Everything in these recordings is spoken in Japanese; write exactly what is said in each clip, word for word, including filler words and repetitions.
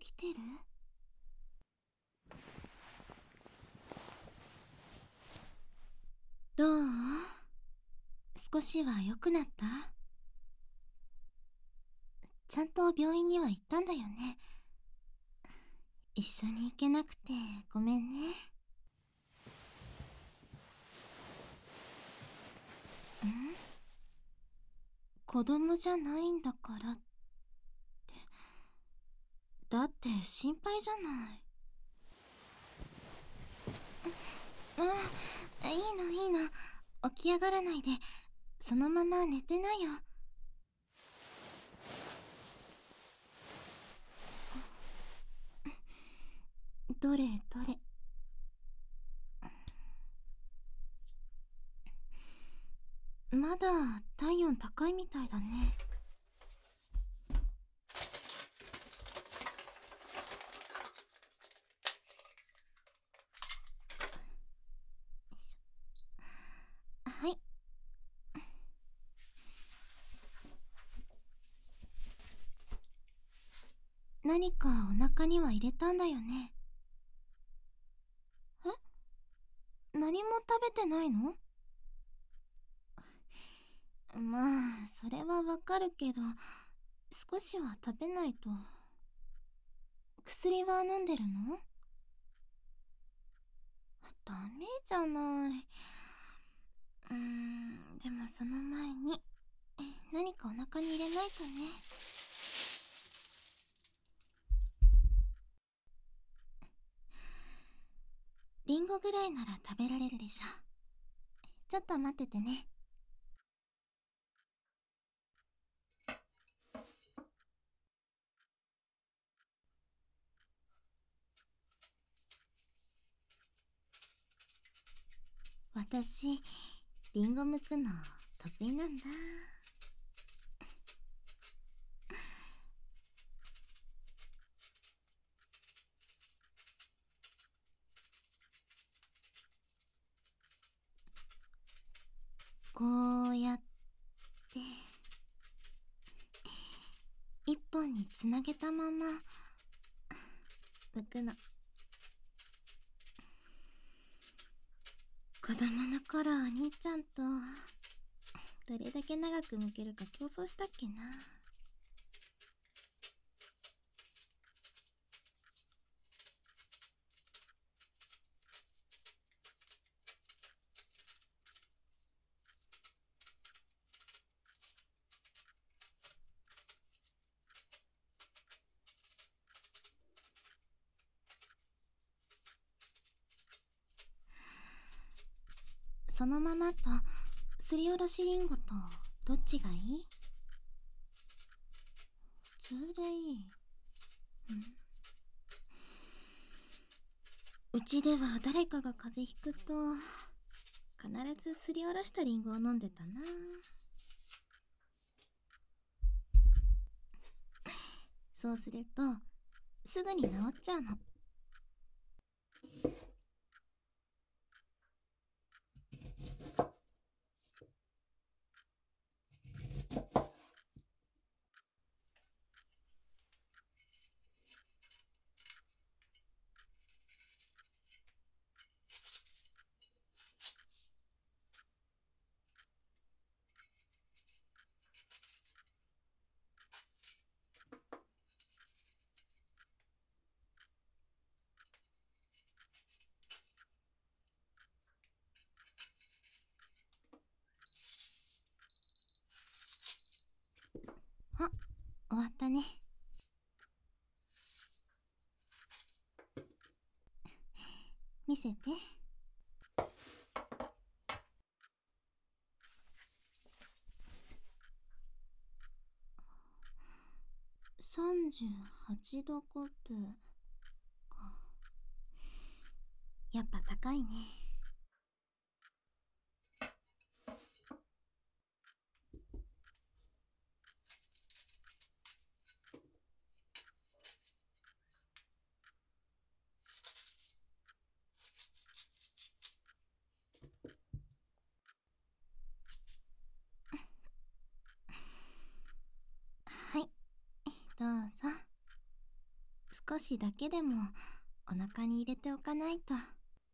起きてる？どう？少しは良くなった？ちゃんと病院には行ったんだよね。一緒に行けなくてごめんね。ん？子供じゃないんだからって。だって心配じゃない。あ、いいのいいの。起き上がらないで、そのまま寝てなよ。どれどれ。まだ体温高いみたいだね。はい。何かお腹には入れたんだよね。え？何も食べてないの？まあ、それはわかるけど、少しは食べないと。薬は飲んでるの？ダメじゃない。うーん、でもその前に、何かお腹に入れないとね。リンゴぐらいなら食べられるでしょ。ちょっと待っててね。私、リンゴ剥くの得意なんだ。こうやって一本につなげたまま剥くの。子供の頃お兄ちゃんとどれだけ長く剥けるか競争したっけな。そのままとすりおろしりんごとどっちがいい？普通でいい。うちでは誰かが風邪ひくと必ずすりおろしたリンゴを飲んでたな。そうするとすぐに治っちゃうの。あ、終わったね。見せて。さんじゅうはちどコップか。やっぱ高いね。はい、どうぞ。 少しだけでもお腹に入れておかないと。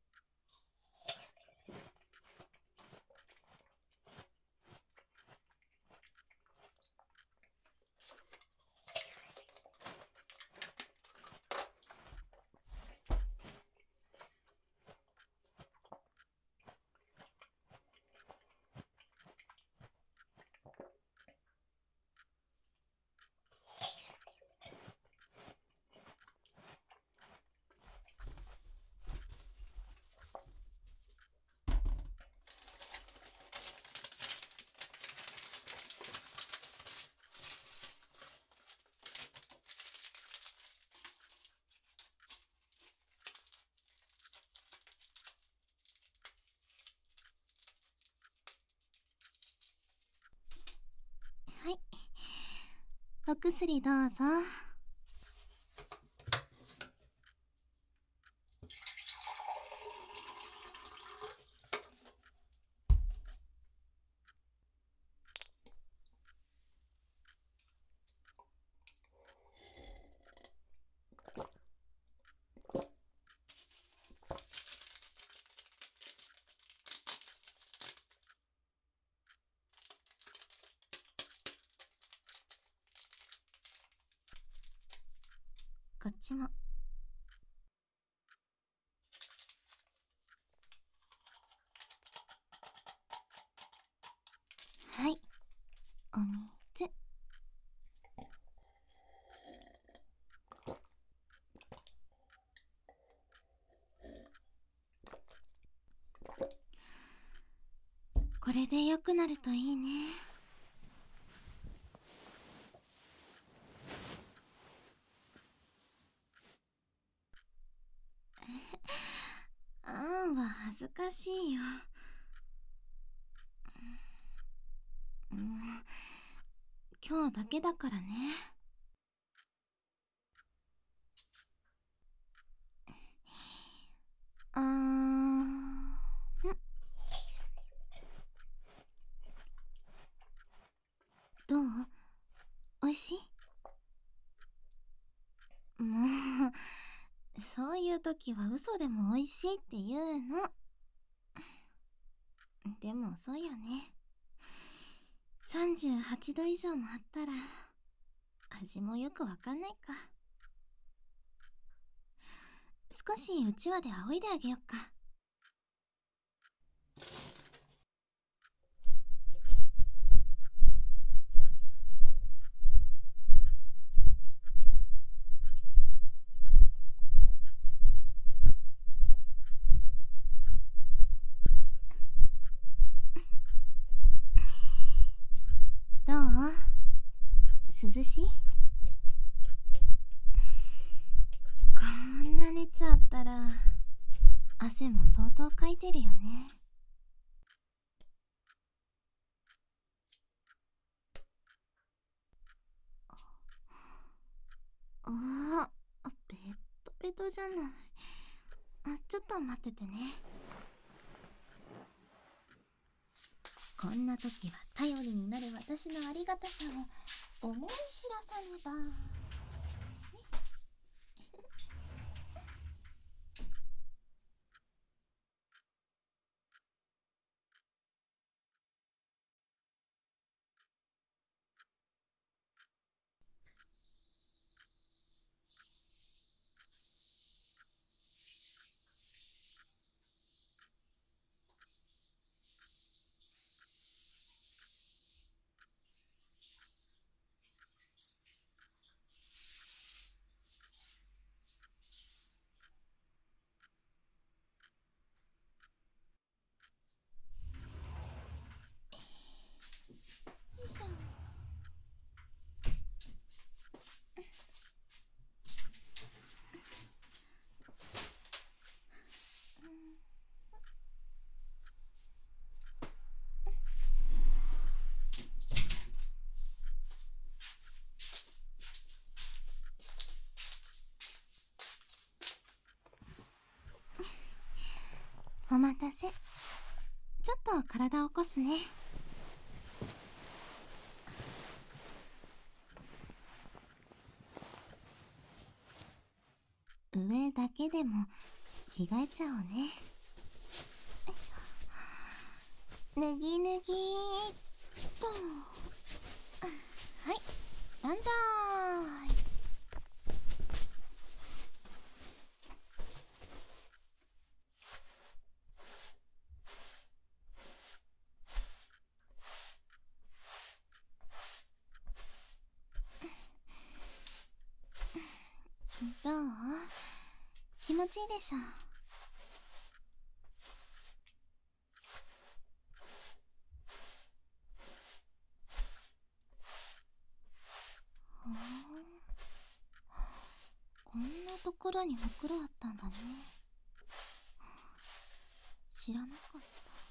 はい、お薬どうぞ。こっちも。はい、お水。これで良くなるといいね。あんは恥ずかしいよ。うん、今日だけだからね。あーん。どう？おいしい？もう、そういう時は嘘でもおいしいって言うの。でもそうよね。さんじゅうはちど以上もあったら味もよくわかんないか。少しうちわで仰いであげよっか。どう？涼しい？こんな熱あったら汗も相当かいてるよね。ああ、ベッドベトじゃない。あ、ちょっと待っててね。こんな時は頼りになる私のありがたさを思い知らさねば。ね。よいしょ。お待たせ。ちょっと体を起こすね。 けでも着替えちゃおうね。よいしょ。脱ぎ脱ぎーっと。はい、万歳。どう？気持ちいいでしょ？ほー、こんなところにほくろあったんだね。知らなかった。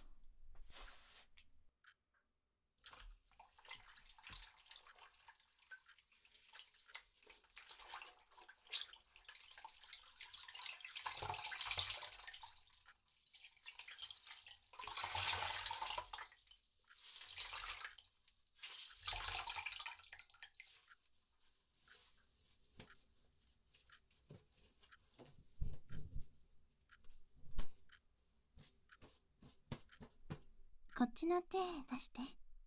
こっちの手出して。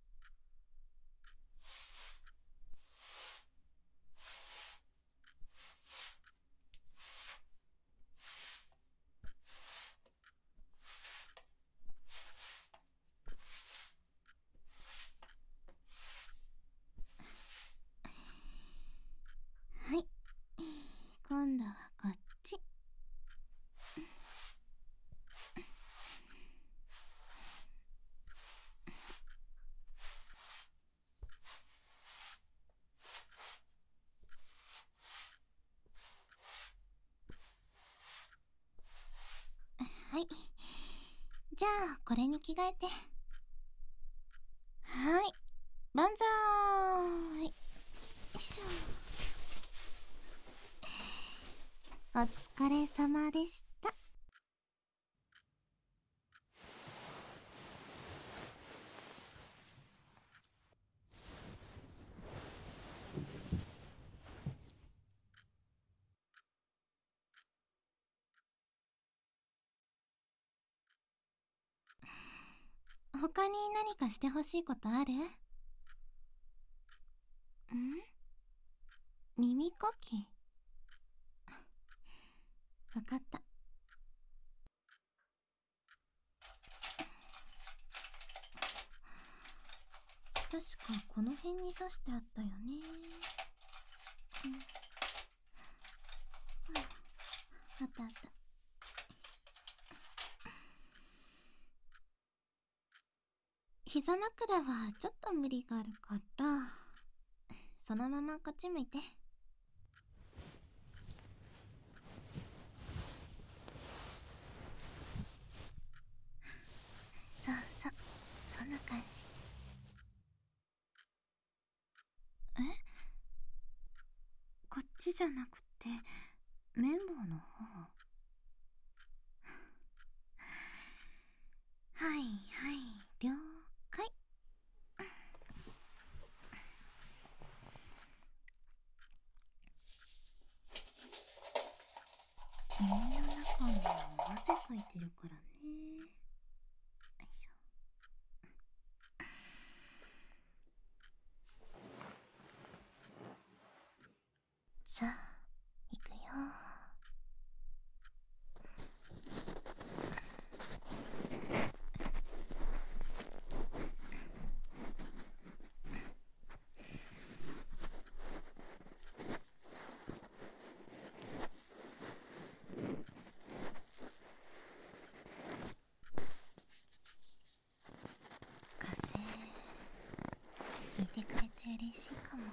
はい、今度はこっち。はい、じゃあこれに着替えて。はい、万歳。よいしょ。お疲れ様でした。他に何かしてほしいことある？ん？耳かき。わかった。確かこの辺に刺してあったよね。うん、うん、あったあった。膝枕はちょっと無理があるからそのままこっち向いて。そうそう、そんな感じ。え？こっちじゃなくて綿棒の方。はいはい、了解。耳の中も汗かいてるからね。よいしょ。じゃあいくよ。風聞いてくれて嬉しいかも。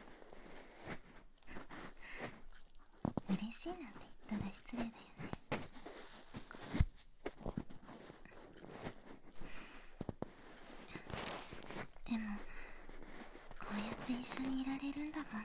嬉しいなんて言ったら失礼だよね。でもこうやって一緒にいられるんだもん。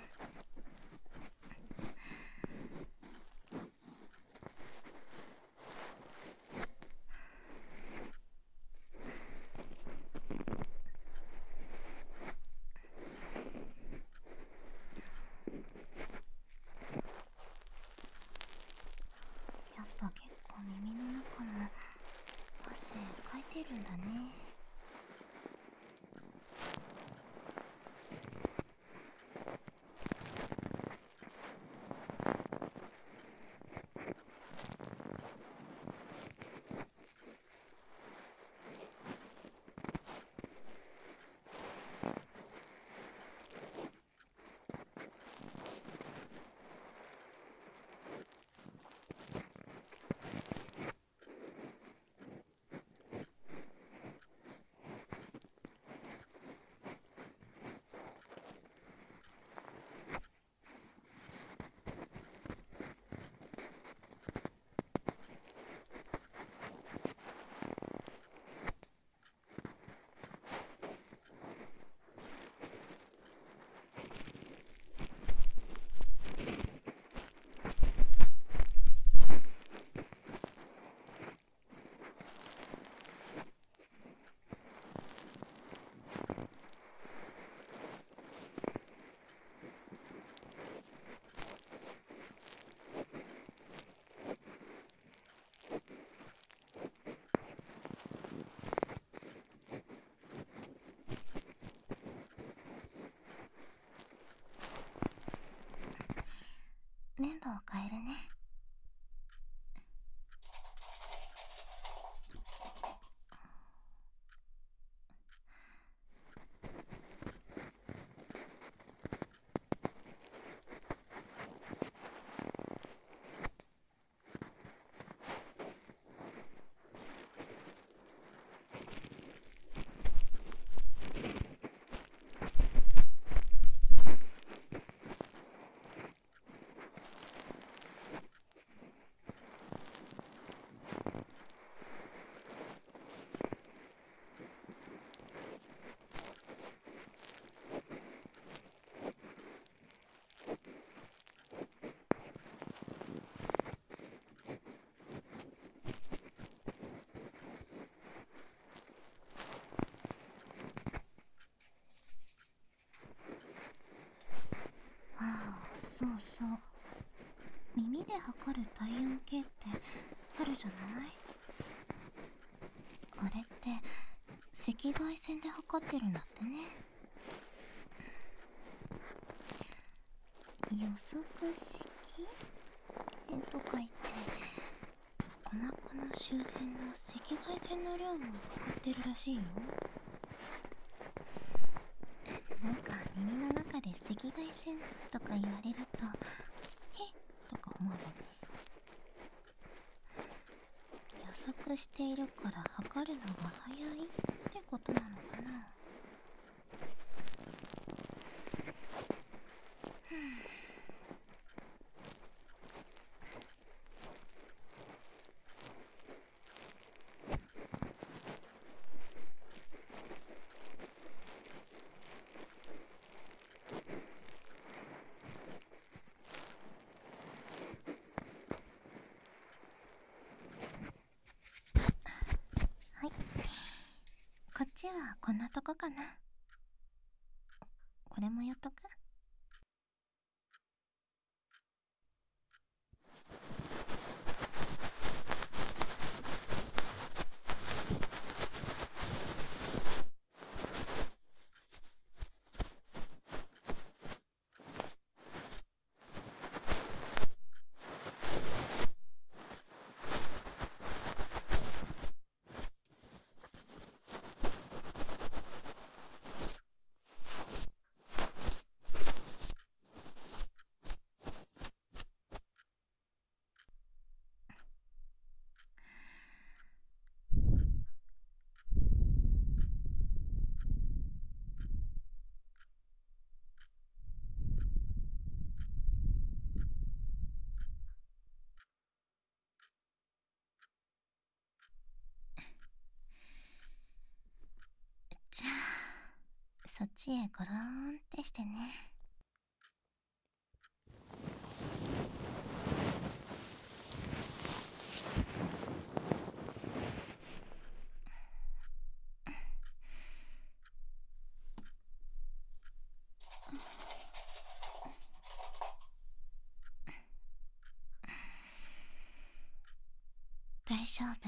やっメンバーを変えるね。ああ、そうそう。耳で測る体温計ってあるじゃない？あれって赤外線で測ってるんだってね。予測式えとか言って、お腹の周辺の赤外線の量を測ってるらしいよ。なんか耳の中で赤外線とか言われるとえっとか思うのね。予測しているから測るのが早いってことなのかな。はい、こっちはこんなとこかな。これもやっとく？じゃあそっちへゴローンってしてね。大丈夫？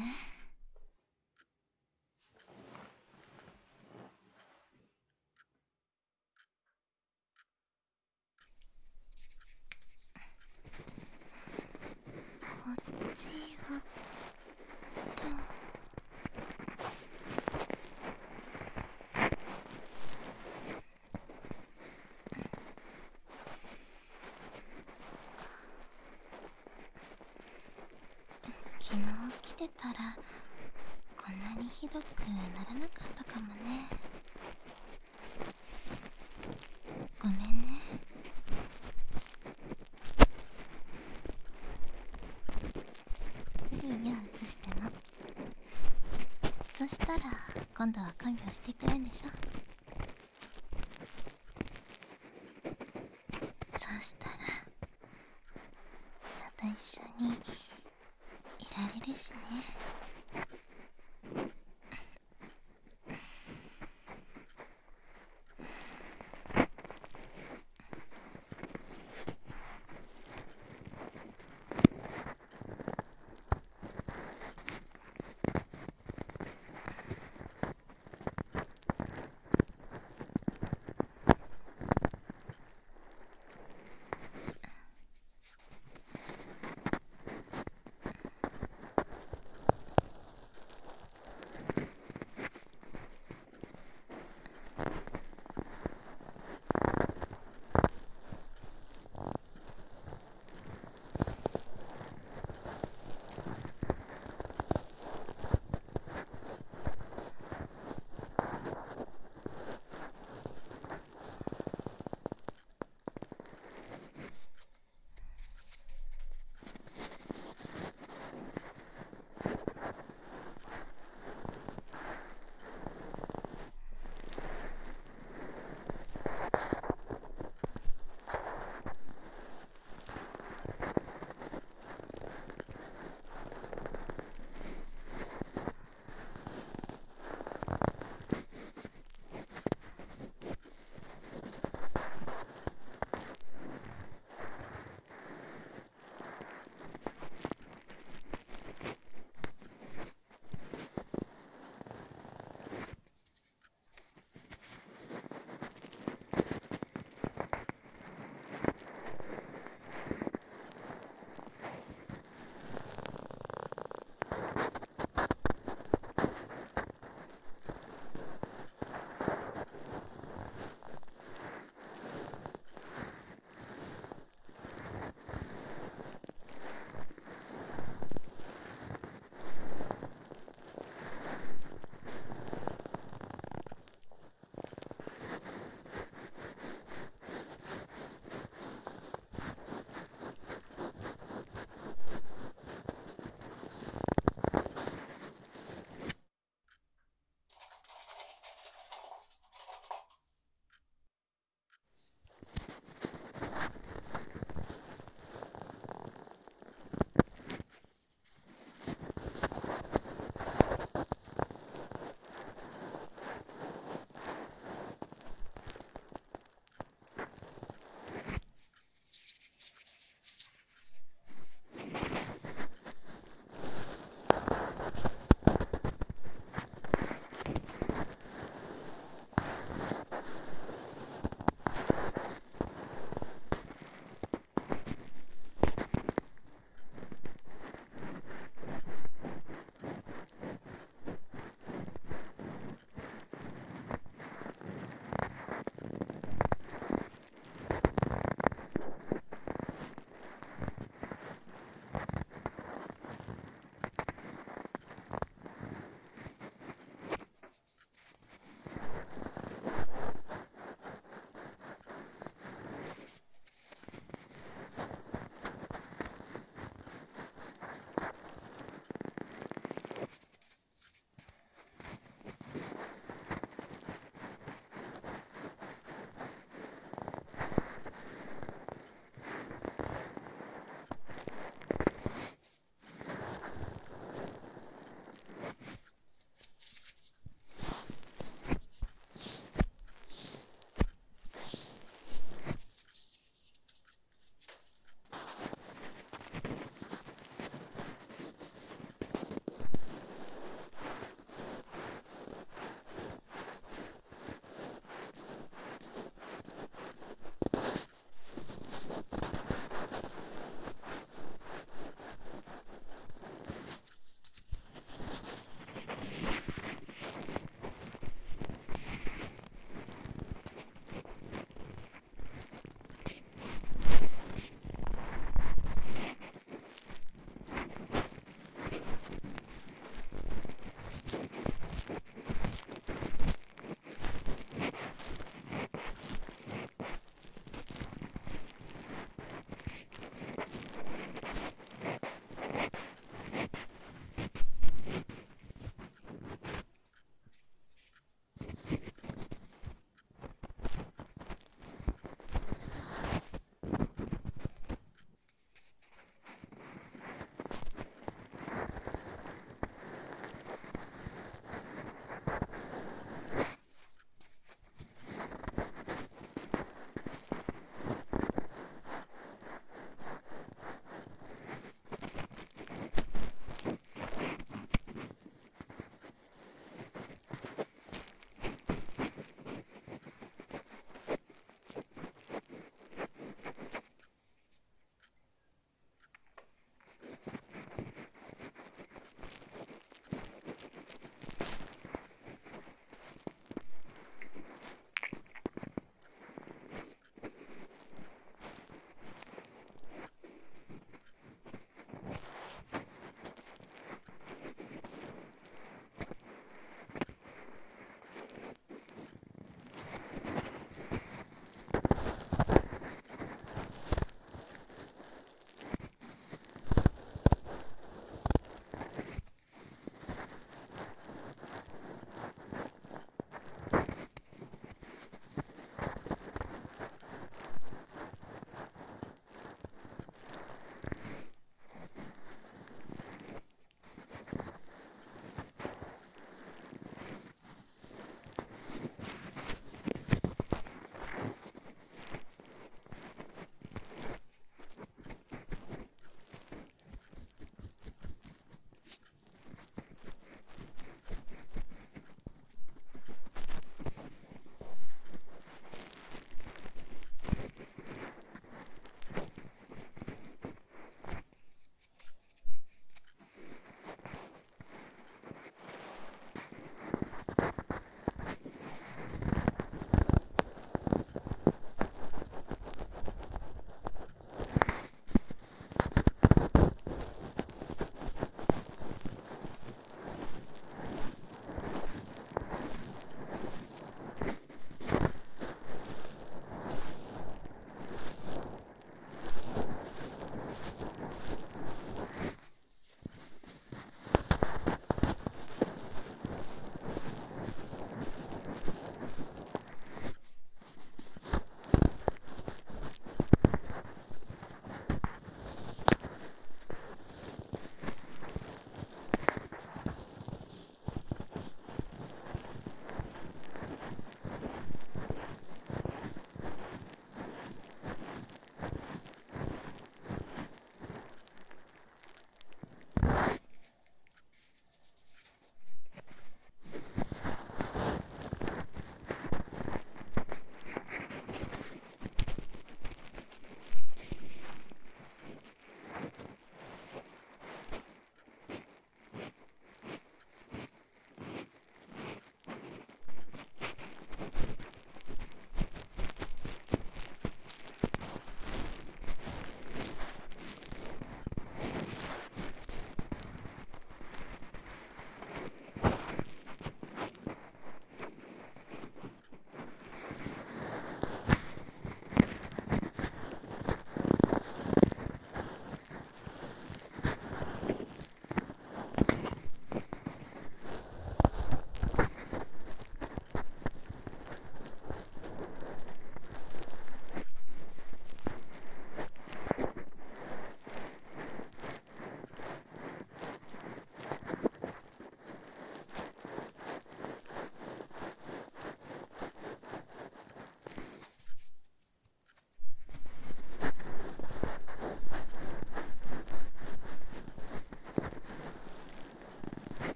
こっちはと昨日来てたらこんなにひどくならなかったかもね。ごめんね。いいよ映しても。そしたら今度は看病してくれんでしょ。そうしたらまた一緒にいられるしね。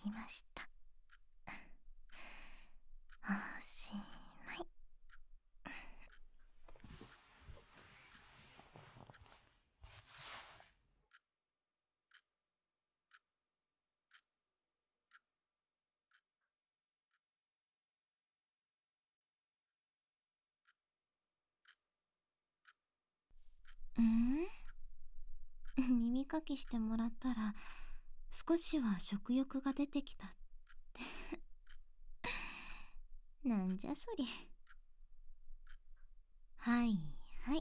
きました。おしまい。ん耳かきしてもらったら少しは食欲が出てきたってなんじゃそり。はいはい。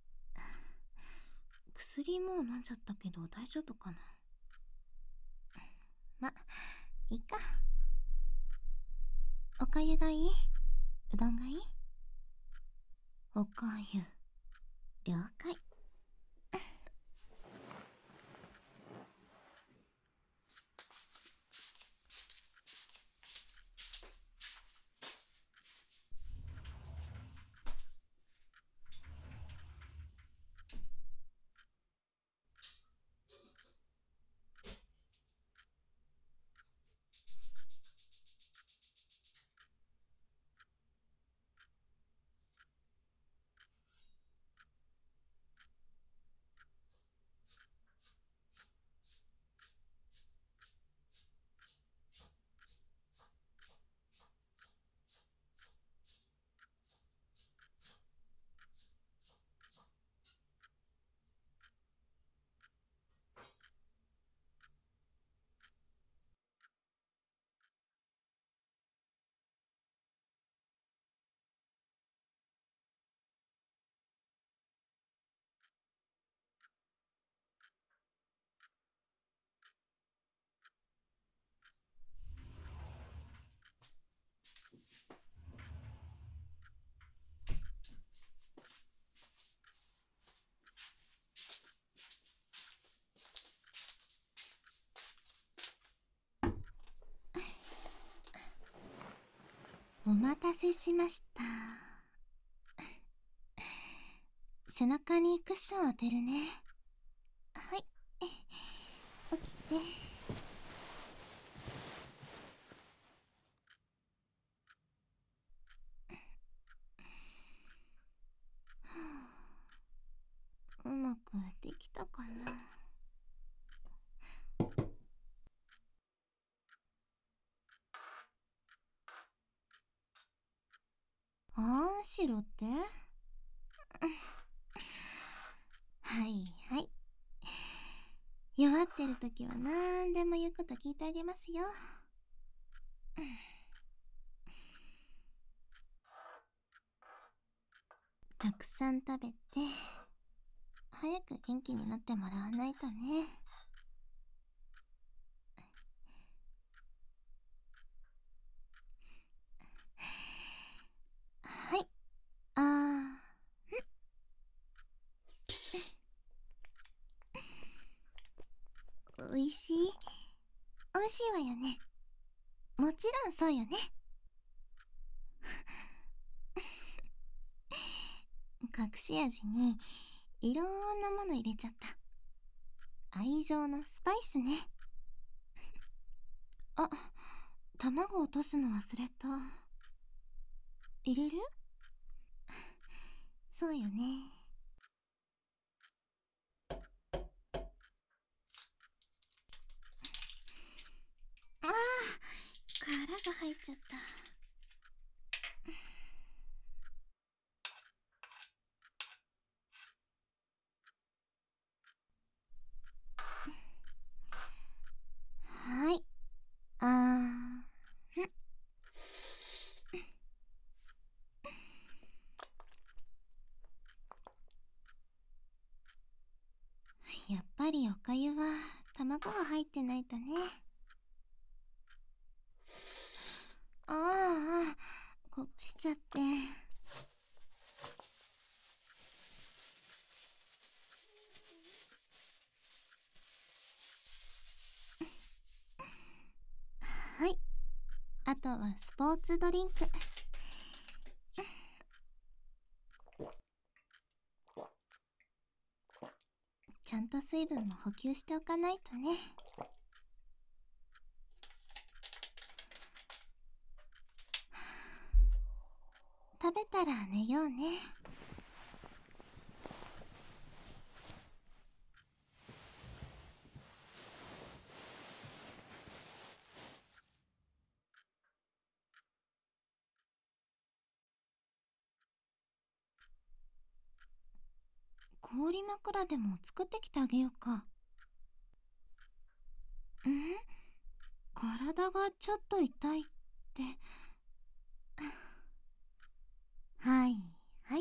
薬もう飲んじゃったけど大丈夫かな。ま、いいか。おかゆがいい？うどんがいい？おかゆ。了解。お待たせしました。背中にクッション当てるね。はい。起きて。うまくできたかな。あんしろってはいはい。弱ってる時はなんでも言うこと聞いてあげますよ。たくさん食べて早く元気になってもらわないとね。はい。あー、おいしい？おいしいわよね。もちろんそうよね。隠し味にいろんなもの入れちゃった。愛情のスパイスね。あ、卵落とすの忘れた。入れる？そうよね。ああ、殻が入っちゃった。はい。あー、やっぱりおかゆは卵が入ってないとね。ああ、こぼしちゃって。はい。あとはスポーツドリンク。ちゃんと水分も補給しておかないとね。 ら寝ようね。氷枕でも作ってきてあげようか。ん？体がちょっと痛いって。はいはい。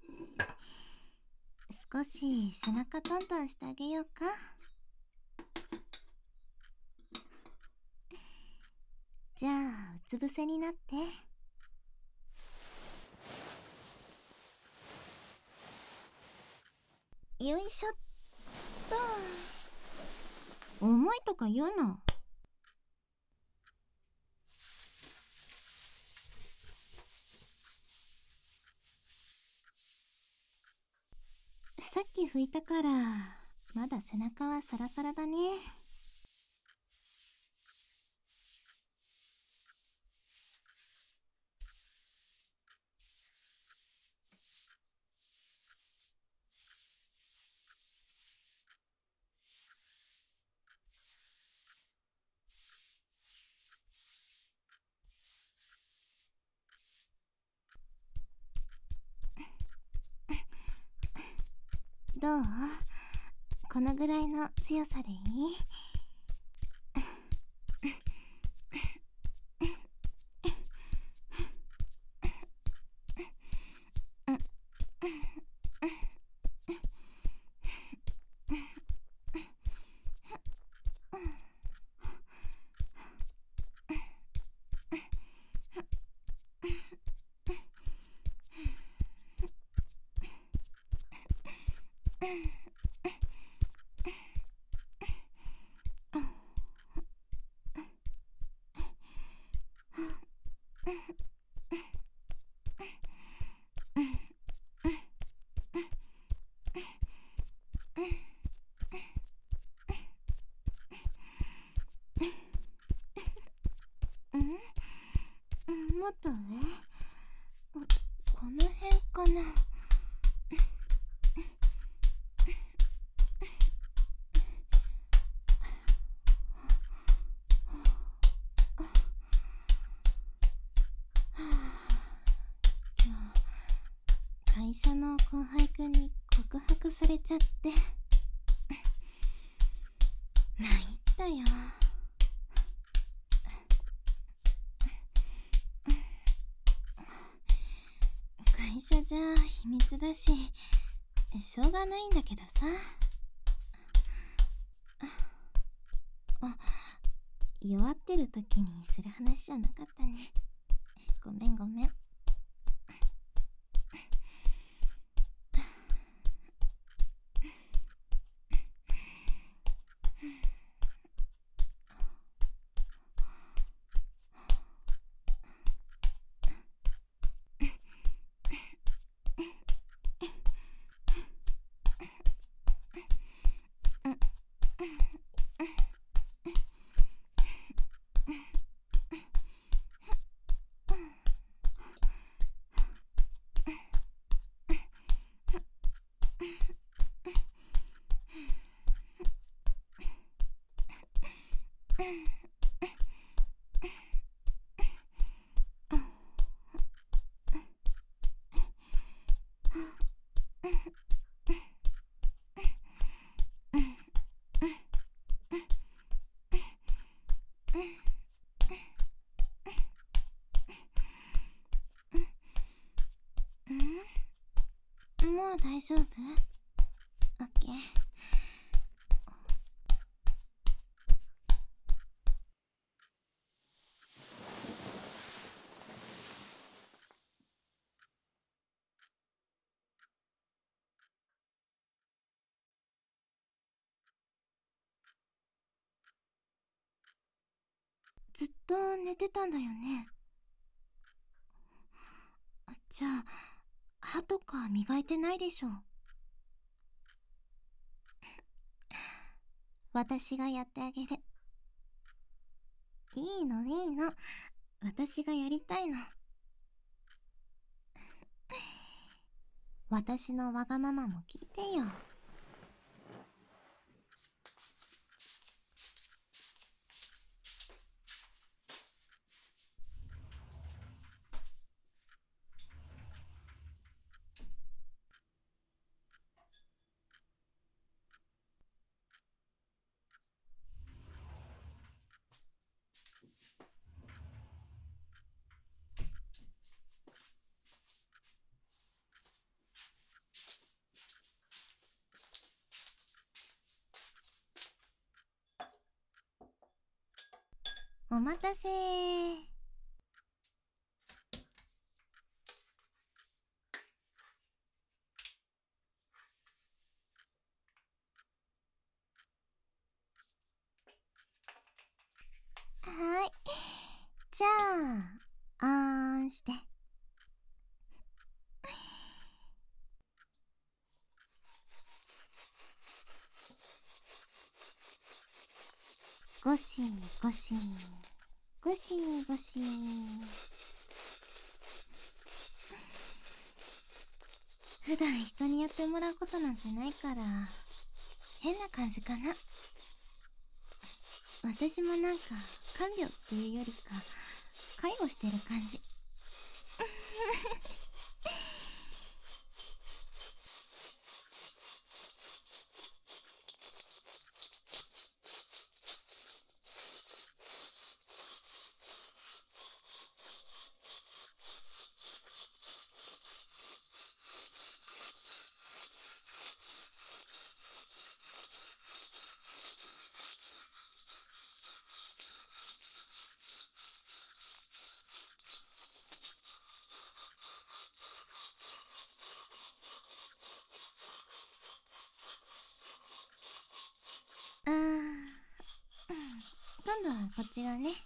少し背中トントンしてあげようか。じゃあうつ伏せになって。よいしょっと。重いとか言うな。さっき拭いたからまだ背中はサラサラだね。どう？このぐらいの強さでいい？ん？もっと上？この辺かな。会社の後輩くんに告白されちゃって参ったよ。会社じゃ秘密だししょうがないんだけどさ。あ、弱ってる時にする話じゃなかったね。ごめんごめん。もう大丈夫？オッケー。ずっと寝てたんだよね。じゃあ歯とか磨いてないでしょ。私がやってあげる。いいのいいの、私がやりたいの。 私のわがままも聞いてよ。お待たせー。はい。じゃあ、あーんして。ゴシゴシゴシゴシ。普段人にやってもらうことなんてないから変な感じかな。私もなんか看病っていうよりか介護してる感じ。あー、うん、今度はこっち側ね。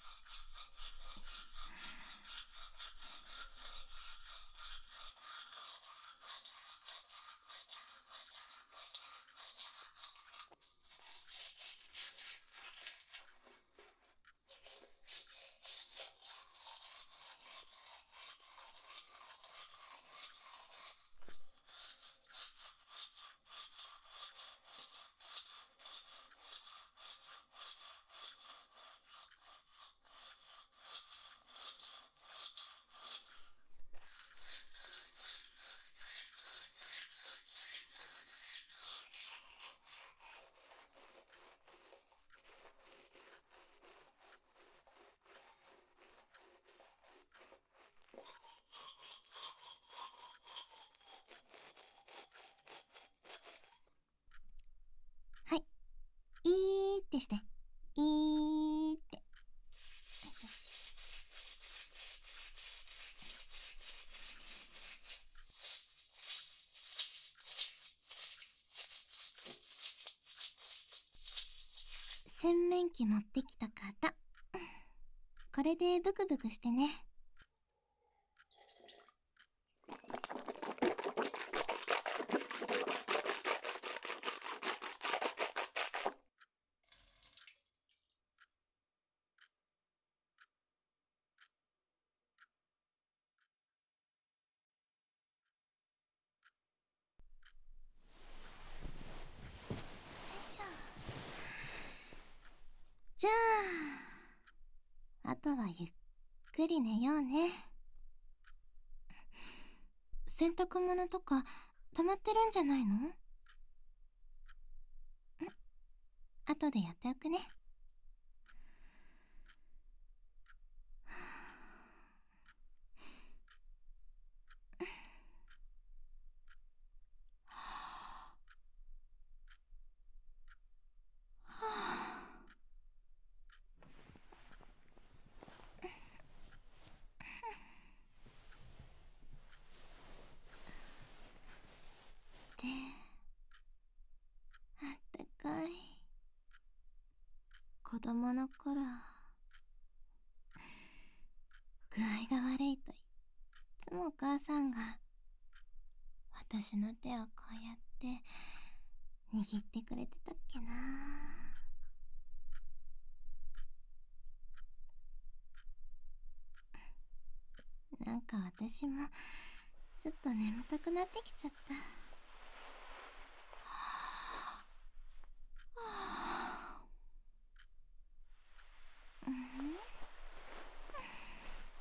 はい、いーってして。いーって。よしよし。洗面器持ってきたから、これでブクブクしてね。じゃあ、あとはゆっくり寝ようね。洗濯物とか溜まってるんじゃないの？ん？後でやっておくね。で、あったかい。子供の頃、具合が悪いといっつもお母さんが私の手をこうやって握ってくれてたっけな。なんか私もちょっと眠たくなってきちゃった。うん、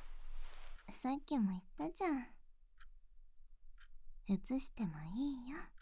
さっきも言ったじゃん。映してもいいよ。